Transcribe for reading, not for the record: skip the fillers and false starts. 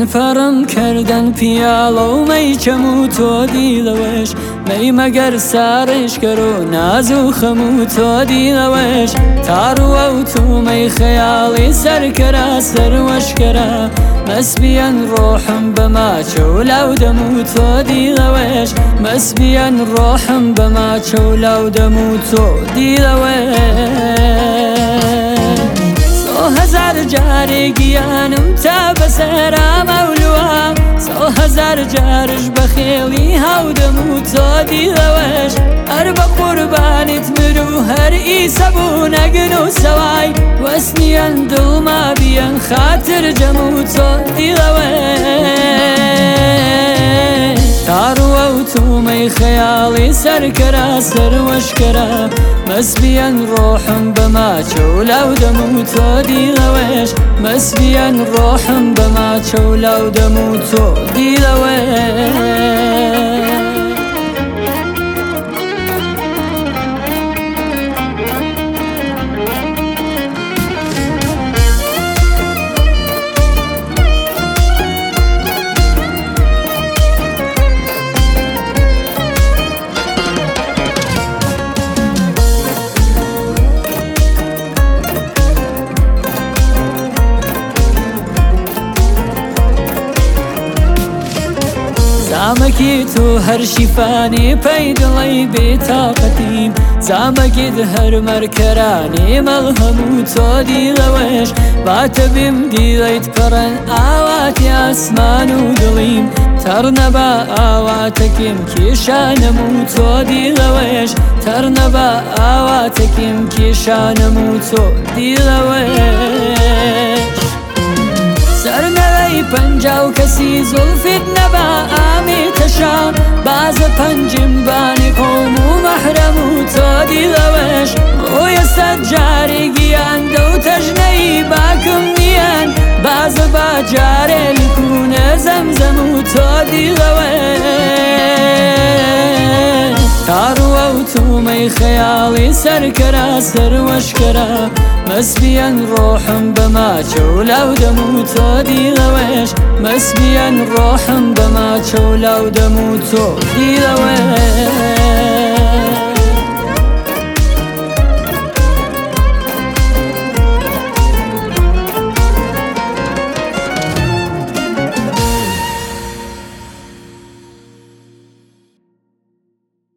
فرم کردن پیاڵە و مەی چەم و تۆ دیڵەوەش مەی مەگەر ساڕێژکەر و ناز و خەم و تۆ دیڵەوەش تاڕوە و تومەی خەیاڵی سەرکەرا سەروەشکەرا مەسبیەن ڕۆحم بەماچە و لاو دەم و تۆ دیڵەوەش مەسبیەن ڕۆحم بەماچە و لاو دەم و تۆ دیڵەوەش هزار جارێ گیانم تا بەسەرا مەولووە هزار جارش بەخێڵی هاودەم و تۆ دیڵەوەش هەر بە قوربانیت مرو هەر ئیسە بوو نەگن و سەوای وەسنیەن دڵما بیەن خاتر جەم و تۆ دیڵەوەش تاڕوە و تومەی خەیاڵی سەرکەرا سەروەشکەرا مەسبیەن ڕۆحم بەماچە و لاو دەم و تۆ دیڵەوەش مەسبیەن ڕۆحم بەماچە و لاو دەم و تۆ دیڵەوەش زامەکی تو هەر شیفانی پەی دڵی بێتاقەتیم زامەکیت هەر مەرکەرانی مەڵهەم و تۆ دیڵەوەش باتە بیم دیڵیت پەڕەن ئاواتی ئاسمان و دڵیم تەڕ نەبا ئاواتەکیم کێشانەم و تۆ دیڵەوەش تەڕ نەبا ئاواتەکیم کێشانەم و تۆ دیڵەوەش سەرنەوەی پەنجاو کەسی زولفت نەبا ئامێتەشا بازە پەنجم بانی قۆم و مەحرەم و تۆ دیڵەوەش ڕۆیە سەد جارێ گیان دە و تەژنەی باکم نیەن بازە با جارێ لکوونە زەمزەم و تۆ دیڵەوەش تاڕوە و تومەی خەیاڵی سەرکەرا سەروەشکەرا مەسبیەن ڕۆحم بەماچە و لاو دەم و تۆ دیڵەوەش مەسبیەن ڕۆحم بەماچە و لاو دەم و تۆ دیڵەوەش